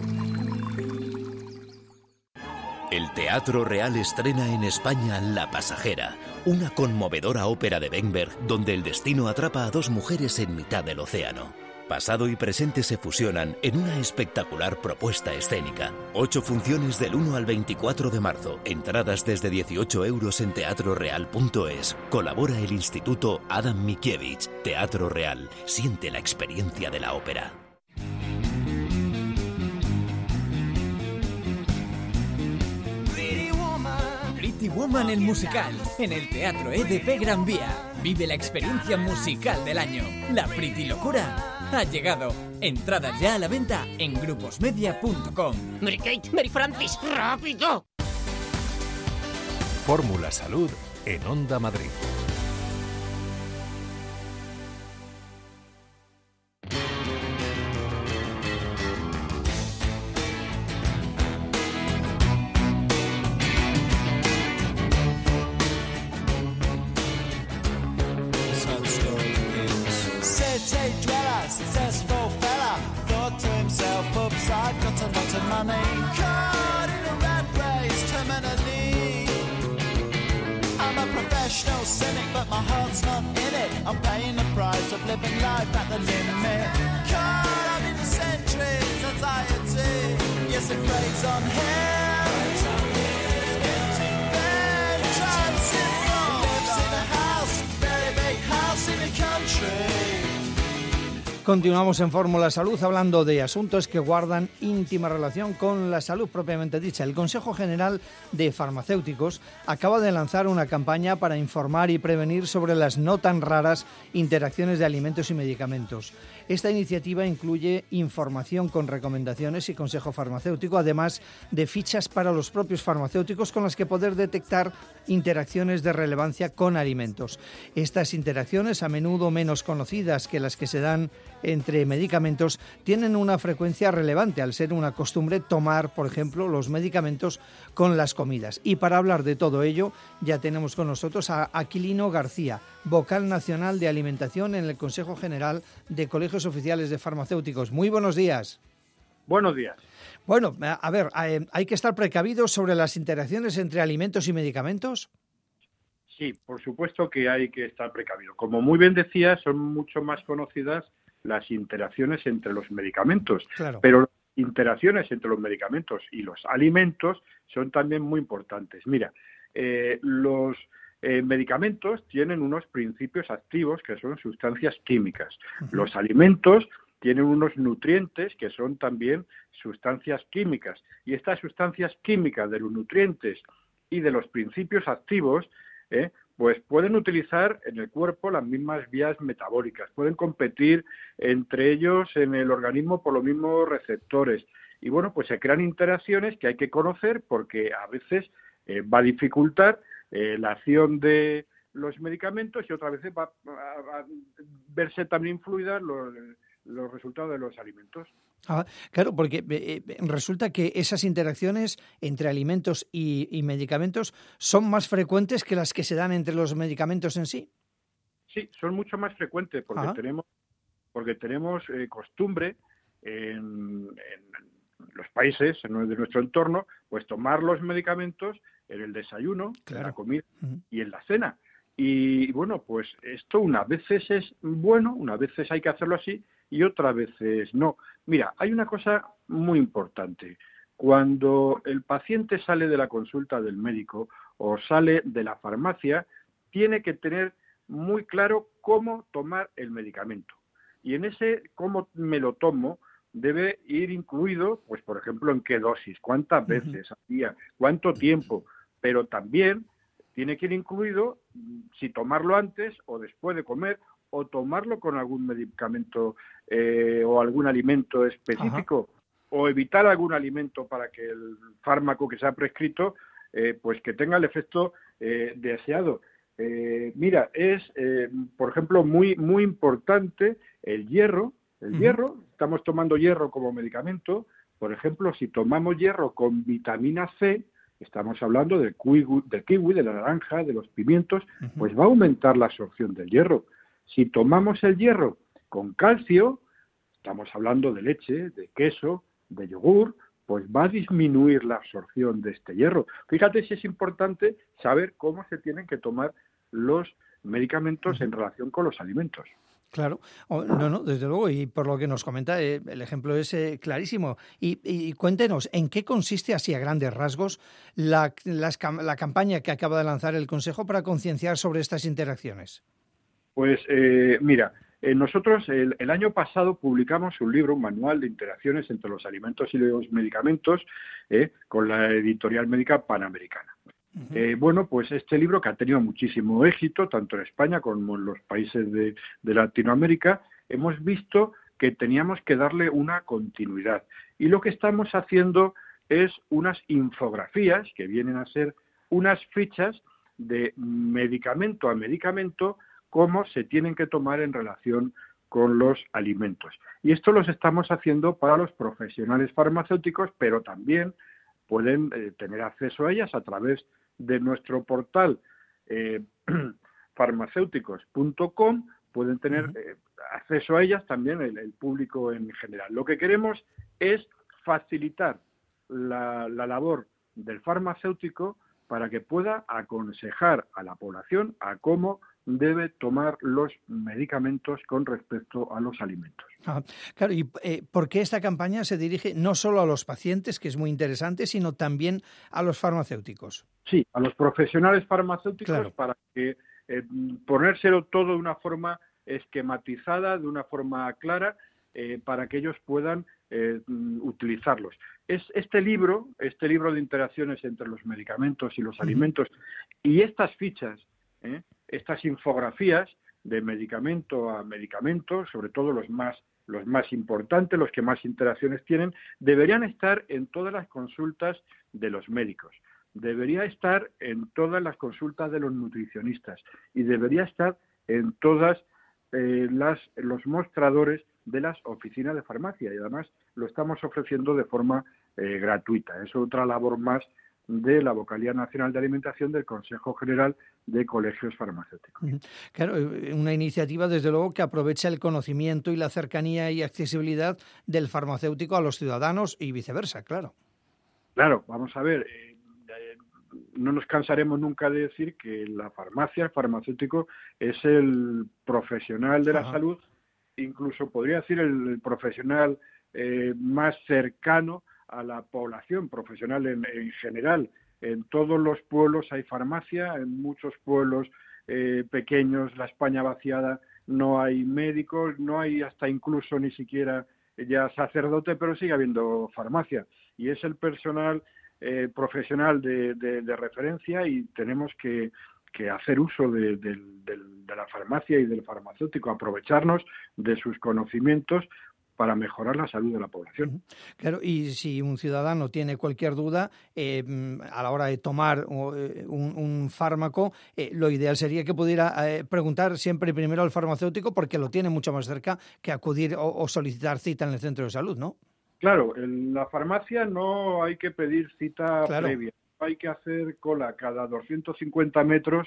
El Teatro Real estrena en España La Pasajera, una conmovedora ópera de Wengberg donde el destino atrapa a 2 mujeres en mitad del océano. Pasado y presente se fusionan en una espectacular propuesta escénica. 8 funciones del 1 al 24 de marzo. Entradas desde 18 € en teatroreal.es. Colabora el Instituto Adam Mickiewicz. Teatro Real. Siente la experiencia de la ópera. Pretty Woman el musical, en el Teatro EDP Gran Vía. Vive la experiencia musical del año. La Pretty Locura ha llegado. Entradas ya a la venta en gruposmedia.com. Mary Kate, Mary Francis, ¡rápido! Fórmula Salud en Onda Madrid. money, caught in a rat race terminally. I'm a professional cynic, but my heart's not in it. I'm paying the price of living life at the limit. Caught up in the centuries, anxiety. Yes, it preys on him. Then drives him wrong. Lives in a house, very big house in the country. Continuamos en Fórmula Salud hablando de asuntos que guardan íntima relación con la salud propiamente dicha. El Consejo General de Farmacéuticos acaba de lanzar una campaña para informar y prevenir sobre las no tan raras interacciones de alimentos y medicamentos. Esta iniciativa incluye información con recomendaciones y consejo farmacéutico, además de fichas para los propios farmacéuticos con las que poder detectar interacciones de relevancia con alimentos. Estas interacciones, a menudo menos conocidas que las que se dan entre medicamentos, tienen una frecuencia relevante al ser una costumbre tomar, por ejemplo, los medicamentos con las comidas. Y para hablar de todo ello, ya tenemos con nosotros a Aquilino García, vocal nacional de alimentación en el Consejo General de Colegios Oficiales de Farmacéuticos. Muy buenos días. Buenos días. Bueno, a ver, ¿hay que estar precavidos sobre las interacciones entre alimentos y medicamentos? Sí, por supuesto que hay que estar precavido. Como muy bien decía, son mucho más conocidas las interacciones entre los medicamentos, claro. Pero las interacciones entre los medicamentos y los alimentos son también muy importantes. Mira, los medicamentos tienen unos principios activos que son sustancias químicas. Uh-huh. Los alimentos tienen unos nutrientes que son también sustancias químicas. Y estas sustancias químicas de los nutrientes y de los principios activos, pues pueden utilizar en el cuerpo las mismas vías metabólicas, pueden competir entre ellos en el organismo por los mismos receptores. Y bueno, pues se crean interacciones que hay que conocer porque a veces va a dificultar la acción de los medicamentos y otras veces va a verse también influidas los resultados de los alimentos. Claro, porque resulta que esas interacciones entre alimentos y medicamentos son más frecuentes que las que se dan entre los medicamentos en sí. Sí, son mucho más frecuentes porque tenemos costumbre en los países de nuestro entorno, pues tomar los medicamentos en el desayuno, claro, en la comida y en la cena. Y bueno, pues esto unas veces es bueno, unas veces hay que hacerlo así y otras veces no. Mira, hay una cosa muy importante. Cuando el paciente sale de la consulta del médico o sale de la farmacia, tiene que tener muy claro cómo tomar el medicamento. Y en ese cómo me lo tomo debe ir incluido, pues por ejemplo, en qué dosis, cuántas veces al día, cuánto tiempo, pero también tiene que ir incluido si tomarlo antes o después de comer o tomarlo con algún medicamento o algún alimento específico o evitar algún alimento para que el fármaco que se ha prescrito pues que tenga el efecto deseado. Mira, es por ejemplo muy importante el hierro. El hierro, estamos tomando hierro como medicamento. Por ejemplo, si tomamos hierro con vitamina C, estamos hablando del kiwi, de la naranja, de los pimientos, pues va a aumentar la absorción del hierro. Si tomamos el hierro con calcio, estamos hablando de leche, de queso, de yogur, pues va a disminuir la absorción de este hierro. Fíjate si es importante saber cómo se tienen que tomar los medicamentos en relación con los alimentos. Claro, no, desde luego, y por lo que nos comenta, el ejemplo es clarísimo. Y cuéntenos, ¿en qué consiste, así a grandes rasgos, la campaña que acaba de lanzar el Consejo para concienciar sobre estas interacciones? Pues mira, nosotros el año pasado publicamos un libro, un manual de interacciones entre los alimentos y los medicamentos, con la editorial médica Panamericana. Bueno, pues este libro, que ha tenido muchísimo éxito, tanto en España como en los países de Latinoamérica, hemos visto que teníamos que darle una continuidad. Y lo que estamos haciendo es unas infografías, que vienen a ser unas fichas de medicamento a medicamento, cómo se tienen que tomar en relación con los alimentos. Y esto los estamos haciendo para los profesionales farmacéuticos, pero también pueden tener acceso a ellas a través de nuestro portal farmacéuticos.com, pueden tener acceso a ellas también el público en general. Lo que queremos es facilitar la labor del farmacéutico para que pueda aconsejar a la población a cómo debe tomar los medicamentos con respecto a los alimentos. Claro, ¿y por qué esta campaña se dirige no solo a los pacientes, que es muy interesante, sino también a los farmacéuticos? Sí, a los profesionales farmacéuticos, claro, para que ponérselo todo de una forma esquematizada, de una forma clara, para que ellos puedan utilizarlos. Este libro de interacciones entre los medicamentos y los alimentos, y estas fichas, estas infografías de medicamento a medicamento, sobre todo los más importantes, los que más interacciones tienen, deberían estar en todas las consultas de los médicos, debería estar en todas las consultas de los nutricionistas y debería estar en todas los mostradores de las oficinas de farmacia, y además lo estamos ofreciendo de forma gratuita. Es otra labor más de la Vocalía Nacional de Alimentación del Consejo General de Colegios Farmacéuticos. Claro, una iniciativa desde luego que aprovecha el conocimiento y la cercanía y accesibilidad del farmacéutico a los ciudadanos y viceversa, claro. Claro, vamos a ver, no nos cansaremos nunca de decir que el farmacéutico es el profesional de la salud, incluso podría decir el profesional más cercano a la población profesional en general. En todos los pueblos hay farmacia, en muchos pueblos pequeños, la España vaciada, no hay médicos, no hay hasta incluso ni siquiera ya sacerdote, pero sigue habiendo farmacia. Y es el personal profesional de referencia, y tenemos que hacer uso de la farmacia y del farmacéutico, aprovecharnos de sus conocimientos para mejorar la salud de la población. Claro, y si un ciudadano tiene cualquier duda a la hora de tomar un fármaco, lo ideal sería que pudiera preguntar siempre primero al farmacéutico, porque lo tiene mucho más cerca que acudir o solicitar cita en el centro de salud, ¿no? Claro, en la farmacia no hay que pedir cita previa, hay que hacer cola cada 250 metros,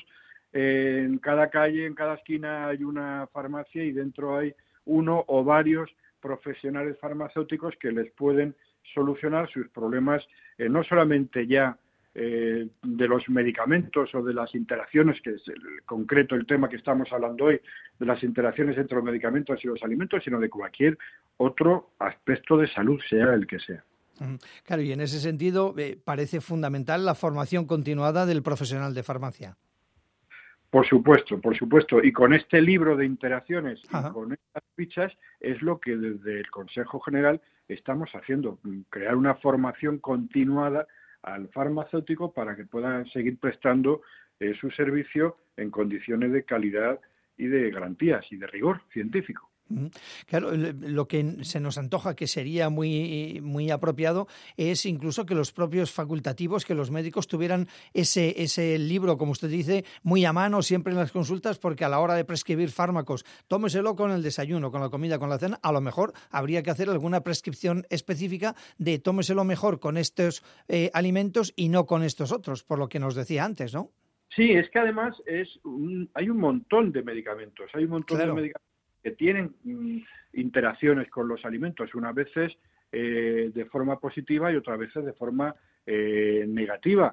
en cada calle, en cada esquina hay una farmacia y dentro hay uno o varios profesionales farmacéuticos que les pueden solucionar sus problemas, no solamente ya de los medicamentos o de las interacciones, que es concreto el tema que estamos hablando hoy, de las interacciones entre los medicamentos y los alimentos, sino de cualquier otro aspecto de salud, sea el que sea. Claro, y en ese sentido parece fundamental la formación continuada del profesional de farmacia. Por supuesto. Y con este libro de interacciones y con estas fichas es lo que desde el Consejo General estamos haciendo, crear una formación continuada al farmacéutico para que pueda seguir prestando su servicio en condiciones de calidad y de garantías y de rigor científico. Claro, lo que se nos antoja que sería muy apropiado es incluso que los propios facultativos, que los médicos tuvieran ese libro, como usted dice, muy a mano siempre en las consultas, porque a la hora de prescribir fármacos, tómeselo con el desayuno, con la comida, con la cena, a lo mejor habría que hacer alguna prescripción específica de tómeselo mejor con estos alimentos y no con estos otros, por lo que nos decía antes, ¿no? Sí, es que además hay un montón de medicamentos, de medicamentos que tienen interacciones con los alimentos, unas veces de forma positiva y otras veces de forma negativa.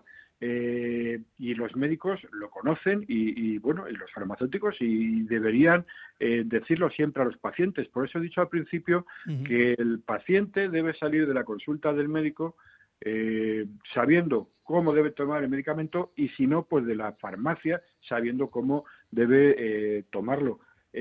Y los médicos lo conocen y los farmacéuticos, y deberían decirlo siempre a los pacientes. Por eso he dicho al principio que el paciente debe salir de la consulta del médico sabiendo cómo debe tomar el medicamento, y si no, pues de la farmacia, sabiendo cómo debe tomarlo.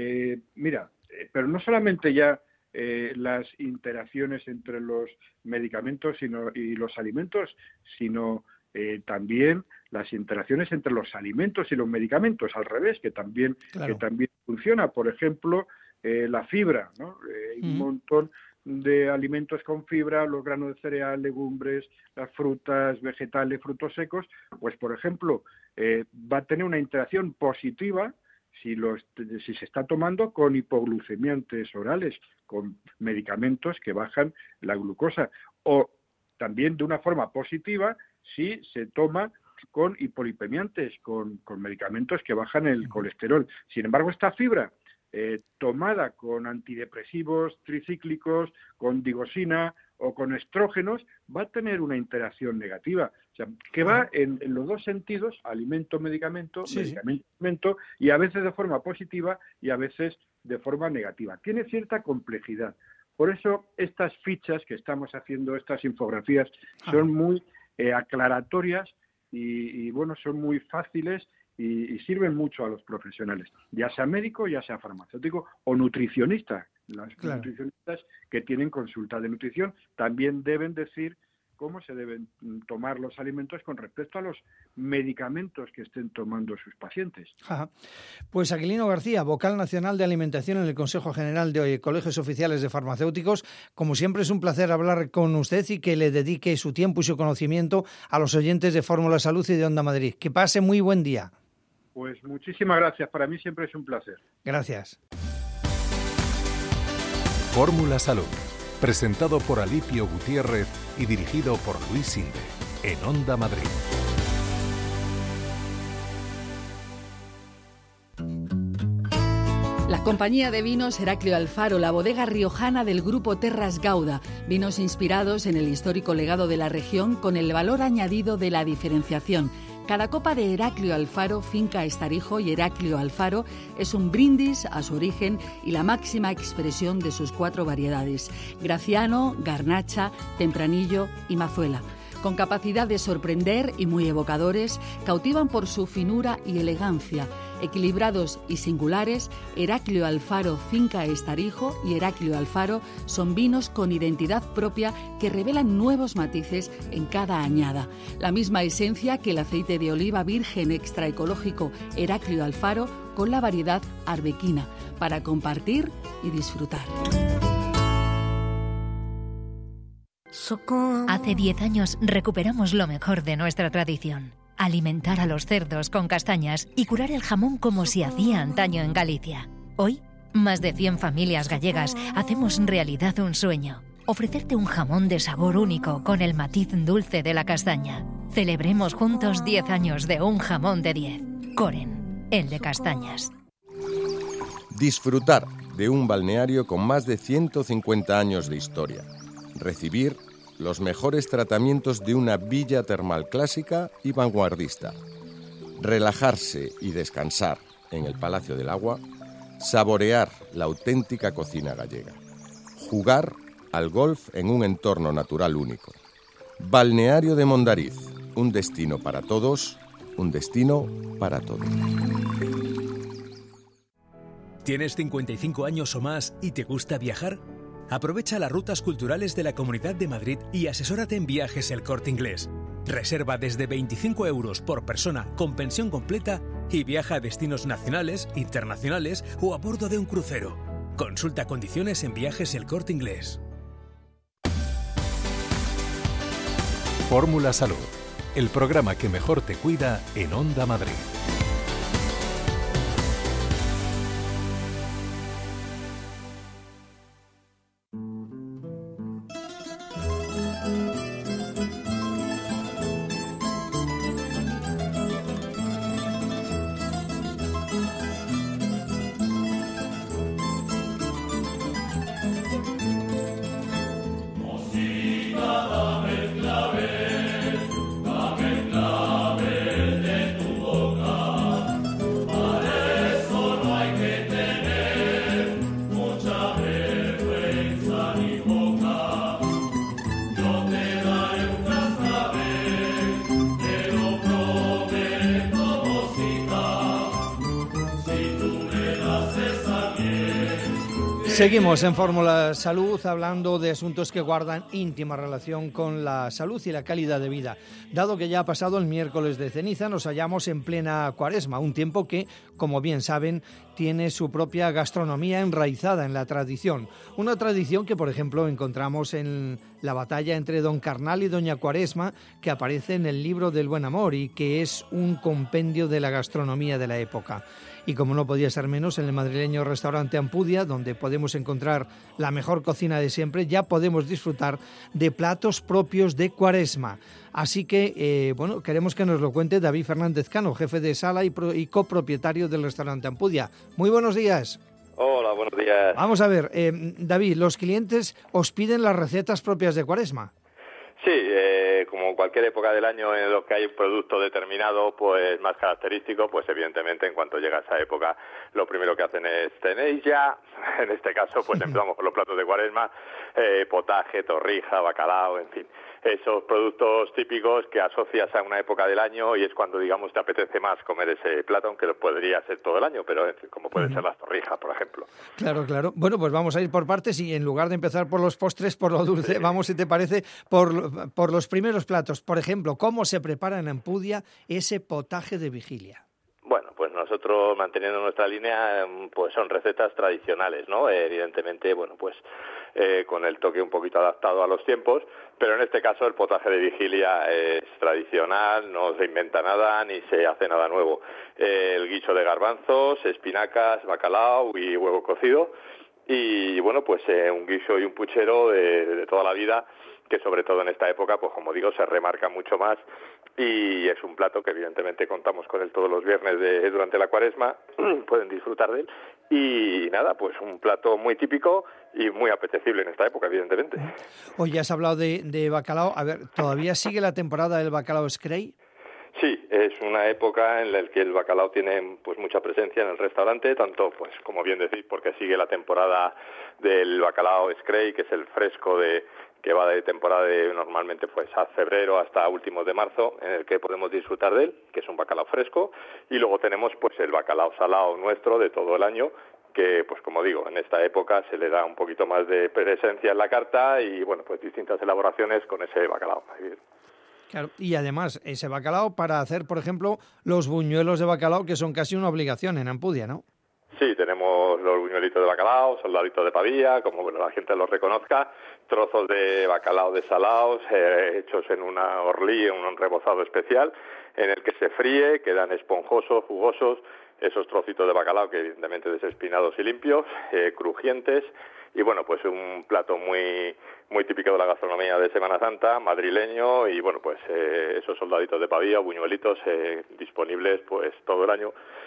Pero no solamente ya las interacciones entre los medicamentos y los alimentos, sino también las interacciones entre los alimentos y los medicamentos, al revés, que también funciona. Por ejemplo, la fibra, ¿no? Hay un montón de alimentos con fibra, los granos de cereal, legumbres, las frutas, vegetales, frutos secos, pues por ejemplo, va a tener una interacción positiva si se está tomando con hipoglucemiantes orales, con medicamentos que bajan la glucosa, o también de una forma positiva si se toma con hipolipemiantes, con medicamentos que bajan el colesterol. Sin embargo, esta fibra tomada con antidepresivos tricíclicos, con digosina o con estrógenos, va a tener una interacción negativa. O sea, que va en los dos sentidos, alimento-medicamento, medicamento-alimento, y a veces de forma positiva y a veces de forma negativa. Tiene cierta complejidad. Por eso estas fichas que estamos haciendo, estas infografías, son muy aclaratorias y bueno, son muy fáciles y sirven mucho a los profesionales, ya sea médico, ya sea farmacéutico o nutricionista. Las nutricionistas que tienen consulta de nutrición también deben decir cómo se deben tomar los alimentos con respecto a los medicamentos que estén tomando sus pacientes. Pues Aquilino García, vocal nacional de alimentación en el Consejo General de Colegios Oficiales de Farmacéuticos, como siempre es un placer hablar con usted y que le dedique su tiempo y su conocimiento a los oyentes de Fórmula Salud y de Onda Madrid. Que pase muy buen día. Pues muchísimas gracias, para mí siempre es un placer. Gracias. Fórmula Salud, presentado por Alipio Gutiérrez y dirigido por Luis Sinde, en Onda Madrid. La compañía de vinos Heraclio Alfaro, la bodega riojana del grupo Terras Gauda, vinos inspirados en el histórico legado de la región con el valor añadido de la diferenciación. Cada copa de Heraclio Alfaro, Finca Estarijo y Heraclio Alfaro es un brindis a su origen y la máxima expresión de sus 4 variedades: Graciano, Garnacha, Tempranillo y Mazuela. Con capacidad de sorprender y muy evocadores, cautivan por su finura y elegancia. Equilibrados y singulares, Heraclio Alfaro, Finca Estarijo y Heraclio Alfaro son vinos con identidad propia que revelan nuevos matices en cada añada. La misma esencia que el aceite de oliva virgen extra ecológico Heraclio Alfaro con la variedad arbequina, para compartir y disfrutar. Hace 10 años recuperamos lo mejor de nuestra tradición: alimentar a los cerdos con castañas y curar el jamón como se hacía antaño en Galicia. Hoy, más de 100 familias gallegas hacemos realidad un sueño: ofrecerte un jamón de sabor único con el matiz dulce de la castaña. Celebremos juntos 10 años de un jamón de 10. Coren, el de castañas. Disfrutar de un balneario con más de 150 años de historia. Recibir los mejores tratamientos de una villa termal clásica y vanguardista. Relajarse y descansar en el Palacio del Agua. Saborear la auténtica cocina gallega. Jugar al golf en un entorno natural único. Balneario de Mondariz, un destino para todos, un destino para todos. ¿Tienes 55 años o más y te gusta viajar? Aprovecha las rutas culturales de la Comunidad de Madrid y asesórate en Viajes El Corte Inglés. Reserva desde 25 euros por persona con pensión completa y viaja a destinos nacionales, internacionales o a bordo de un crucero. Consulta condiciones en Viajes El Corte Inglés. Fórmula Salud, el programa que mejor te cuida en Onda Madrid. Seguimos en Fórmula Salud hablando de asuntos que guardan íntima relación con la salud y la calidad de vida. Dado que ya ha pasado el miércoles de ceniza, nos hallamos en plena Cuaresma, un tiempo que, como bien saben, tiene su propia gastronomía enraizada en la tradición. Una tradición que, por ejemplo, encontramos en la batalla entre Don Carnal y Doña Cuaresma, que aparece en el libro del Buen Amor y que es un compendio de la gastronomía de la época. Y como no podía ser menos, en el madrileño restaurante Ampudia, donde podemos encontrar la mejor cocina de siempre, ya podemos disfrutar de platos propios de Cuaresma. Así que, queremos que nos lo cuente David Fernández Cano, jefe de sala y copropietario del restaurante Ampudia. Muy buenos días. Hola, buenos días. Vamos a ver, David, ¿los clientes os piden las recetas propias de Cuaresma? Sí, como cualquier época del año en lo que hay un producto determinado, pues más característico, pues evidentemente en cuanto llega esa época, lo primero que hacen es, tenéis ya, en este caso, pues empezamos con los platos de Cuaresma, potaje, torrija, bacalao, en fin, esos productos típicos que asocias a una época del año y es cuando, digamos, te apetece más comer ese plato, aunque lo podría ser todo el año, pero como puede ser las torrijas, por ejemplo. Claro, claro. Bueno, pues vamos a ir por partes y en lugar de empezar por los postres, por lo dulce, vamos, si te parece, por los primeros platos. Por ejemplo, ¿cómo se prepara en Ampudia ese potaje de vigilia? Bueno, pues nosotros, manteniendo nuestra línea, pues son recetas tradicionales, ¿no? Evidentemente, bueno, pues con el toque un poquito adaptado a los tiempos, pero en este caso el potaje de vigilia es tradicional, no se inventa nada ni se hace nada nuevo. El guiso de garbanzos, espinacas, bacalao y huevo cocido y, bueno, pues un guiso y un puchero de toda la vida, que sobre todo en esta época, pues como digo, se remarca mucho más y es un plato que evidentemente contamos con él todos los viernes durante la Cuaresma, pueden disfrutar de él y nada, pues un plato muy típico y muy apetecible en esta época, evidentemente. Hoy has hablado de bacalao, a ver, ¿todavía sigue la temporada del bacalao Scray? Sí, es una época en la que el bacalao tiene pues mucha presencia en el restaurante, tanto pues como bien decís, porque sigue la temporada del bacalao Scray, que es el fresco que va de temporada normalmente pues a febrero hasta últimos de marzo, en el que podemos disfrutar de él, que es un bacalao fresco, y luego tenemos pues el bacalao salado nuestro de todo el año, que pues como digo, en esta época se le da un poquito más de presencia en la carta y bueno, pues distintas elaboraciones con ese bacalao. Claro, y además ese bacalao para hacer, por ejemplo, los buñuelos de bacalao, que son casi una obligación en Ampudia, ¿no? Sí, tenemos los buñuelitos de bacalao, soldaditos de pavía, como bueno la gente los reconozca, trozos de bacalao desalados hechos en una horlilla, en un rebozado especial, en el que se fríe, quedan esponjosos, jugosos, esos trocitos de bacalao que evidentemente desespinados y limpios, crujientes, y bueno, pues un plato muy muy típico de la gastronomía de Semana Santa, madrileño, y bueno, pues esos soldaditos de pavía, buñuelitos disponibles pues todo el año,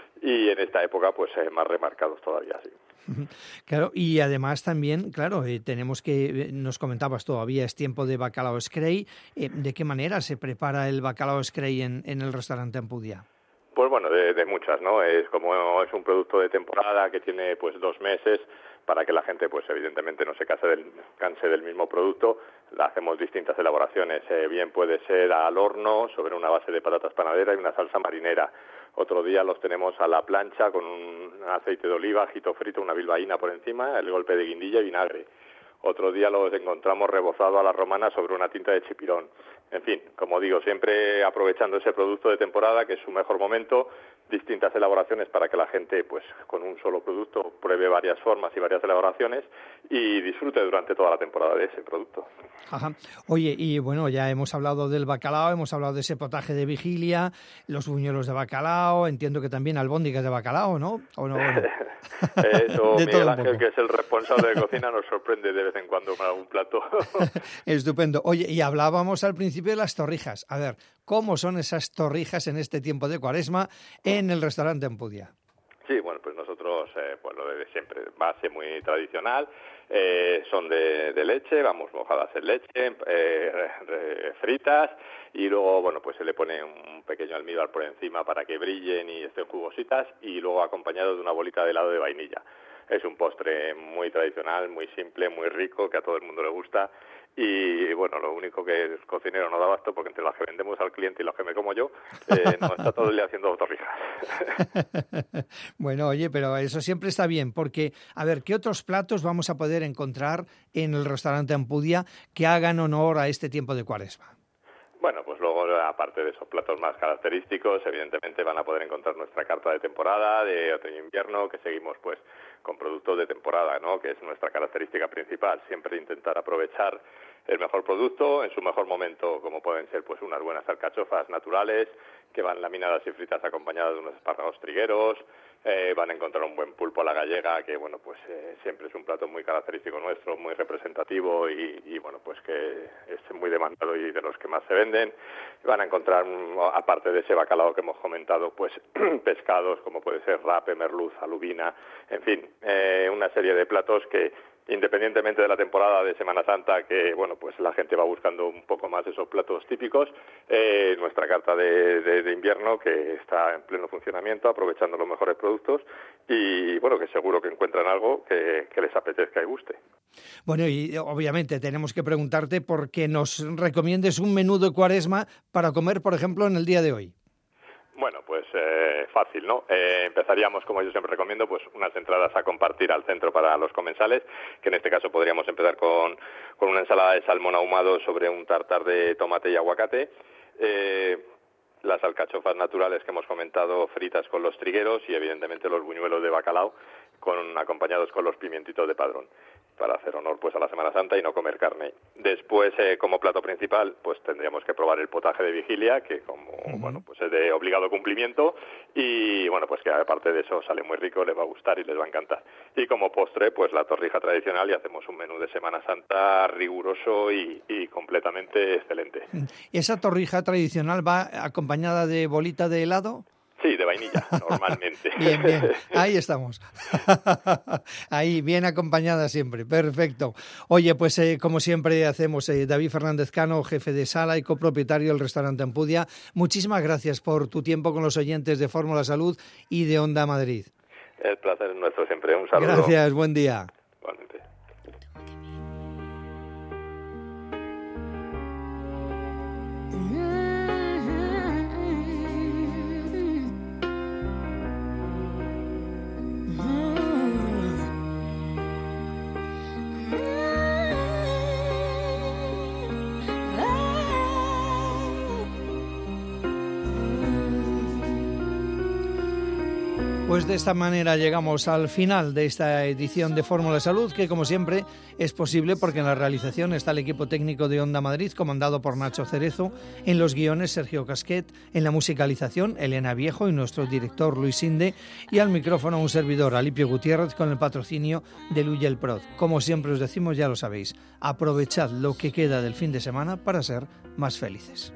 y en esta época pues más remarcados todavía, sí. Claro, y además también, claro, tenemos que, nos comentabas todavía, es tiempo de bacalao Scray. ¿De qué manera se prepara el bacalao Scray en el restaurante Ampudia? Pues bueno, de muchas, ¿no? Es como es un producto de temporada que tiene pues 2 meses para que la gente pues evidentemente no se canse del mismo producto. Hacemos distintas elaboraciones, bien puede ser al horno sobre una base de patatas panaderas y una salsa marinera. Otro día los tenemos a la plancha con un aceite de oliva, ajito frito, una bilbaína por encima, el golpe de guindilla y vinagre. Otro día los encontramos rebozado a la romana sobre una tinta de chipirón. En fin, como digo, siempre aprovechando ese producto de temporada, que es su mejor momento, distintas elaboraciones para que la gente, pues con un solo producto, pruebe varias formas y varias elaboraciones y disfrute durante toda la temporada de ese producto. Ajá. Oye, y bueno, ya hemos hablado del bacalao, hemos hablado de ese potaje de vigilia, los buñuelos de bacalao, entiendo que también albóndigas de bacalao, ¿no? ¿O no? Bueno. Eso, Miguel Ángel, que es el responsable de cocina, nos sorprende de vez en cuando con algún plato. Estupendo. Oye, y hablábamos al principio de las torrijas. A ver, ¿cómo son esas torrijas en este tiempo de Cuaresma en el restaurante Ampudia? Sí, bueno, pues nosotros, pues lo de siempre, base muy tradicional, son de leche, vamos, mojadas en leche, fritas, y luego, bueno, pues se le pone un pequeño almíbar por encima para que brillen y estén jugositas, y luego acompañado de una bolita de helado de vainilla. Es un postre muy tradicional, muy simple, muy rico, que a todo el mundo le gusta. Y bueno, lo único que el cocinero no da abasto, porque entre las que vendemos al cliente y las que me como yo, no está todo el día haciendo torrijas. Bueno, oye, pero eso siempre está bien, porque, a ver, ¿qué otros platos vamos a poder encontrar en el restaurante Ampudia que hagan honor a este tiempo de Cuaresma? Bueno, pues luego, aparte de esos platos más característicos, evidentemente van a poder encontrar nuestra carta de temporada, de otoño-invierno, que seguimos pues con productos de temporada, ¿no? Que es nuestra característica principal, siempre intentar aprovechar el mejor producto en su mejor momento, como pueden ser pues unas buenas alcachofas naturales, que van laminadas y fritas acompañadas de unos espárragos trigueros. Van a encontrar un buen pulpo a la gallega, que bueno, pues siempre es un plato muy característico nuestro, muy representativo y bueno, pues que es muy demandado y de los que más se venden. Van a encontrar, aparte de ese bacalao que hemos comentado, pues pescados como puede ser rape, merluza, lubina, en fin, una serie de platos que, independientemente de la temporada de Semana Santa, que bueno, pues la gente va buscando un poco más esos platos típicos, nuestra carta de invierno, que está en pleno funcionamiento, aprovechando los mejores productos, y bueno, que seguro que encuentran algo que les apetezca y guste. Bueno, y obviamente tenemos que preguntarte por qué nos recomiendes un menú de Cuaresma para comer, por ejemplo, en el día de hoy. Bueno, pues fácil, ¿no? Empezaríamos, como yo siempre recomiendo, pues unas entradas a compartir al centro para los comensales, que en este caso podríamos empezar con una ensalada de salmón ahumado sobre un tartar de tomate y aguacate, las alcachofas naturales que hemos comentado fritas con los trigueros y evidentemente los buñuelos de bacalao acompañados con los pimientitos de Padrón, para hacer honor pues a la Semana Santa y no comer carne. Después, como plato principal, pues tendríamos que probar el potaje de vigilia, que como bueno, pues es de obligado cumplimiento, y bueno, pues que aparte de eso sale muy rico, les va a gustar y les va a encantar. Y como postre, pues la torrija tradicional, y hacemos un menú de Semana Santa riguroso y completamente excelente. ¿Esa torrija tradicional va acompañada de bolita de helado? Sí, de vainilla, normalmente. Bien, ahí estamos. Ahí, bien acompañada siempre, perfecto. Oye, pues como siempre hacemos, David Fernández Cano, jefe de sala y copropietario del restaurante Ampudia, muchísimas gracias por tu tiempo con los oyentes de Fórmula Salud y de Onda Madrid. El placer es nuestro siempre, un saludo. Gracias, buen día. Igualmente. Pues de esta manera llegamos al final de esta edición de Fórmula Salud, que como siempre es posible porque en la realización está el equipo técnico de Onda Madrid, comandado por Nacho Cerezo, en los guiones Sergio Casquet, en la musicalización Elena Viejo y nuestro director Luis Sinde, y al micrófono un servidor, Alipio Gutiérrez, con el patrocinio de Luyel Prod. Como siempre os decimos, ya lo sabéis, aprovechad lo que queda del fin de semana para ser más felices.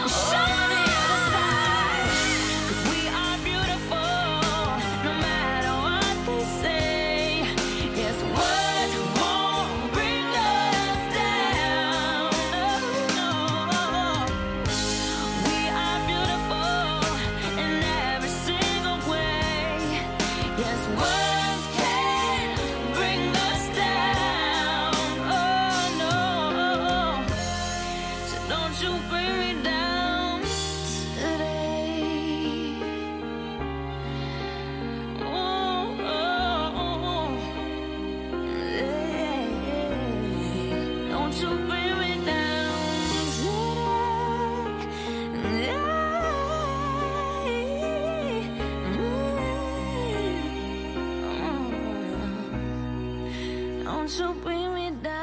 No matter Won't you bring me down?